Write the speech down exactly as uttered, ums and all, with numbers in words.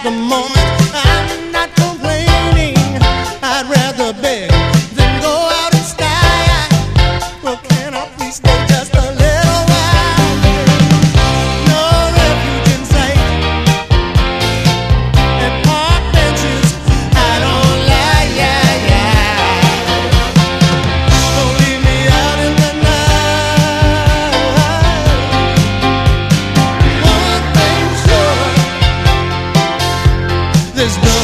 the moment. I'm not complaining. I'd rather beg than go out and stay. Well, can I please stay just a little while? No refuge in sight, and park benches I don't like. Yeah, yeah. Don't leave me out in the night. One thing's sure, there's no